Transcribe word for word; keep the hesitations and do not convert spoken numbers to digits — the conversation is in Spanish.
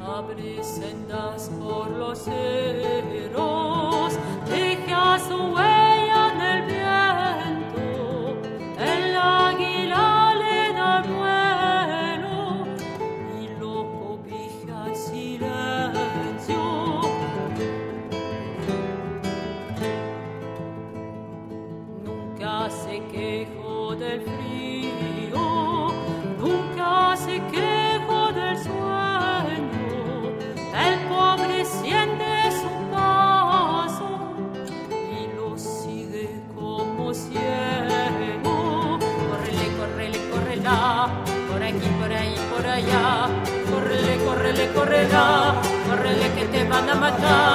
Abre sendas por los ceros, deja su huella en el viento, el águila le da vuelo y lo cobija el silencio. Nunca se quejó del frío, nunca se quejó del sueño. El pobre siente su paso y lo sigue como ciego. Córrele, córrele, córrela, por aquí, por ahí, por allá. Córrele, córrele, córrela, córrele que te van a matar.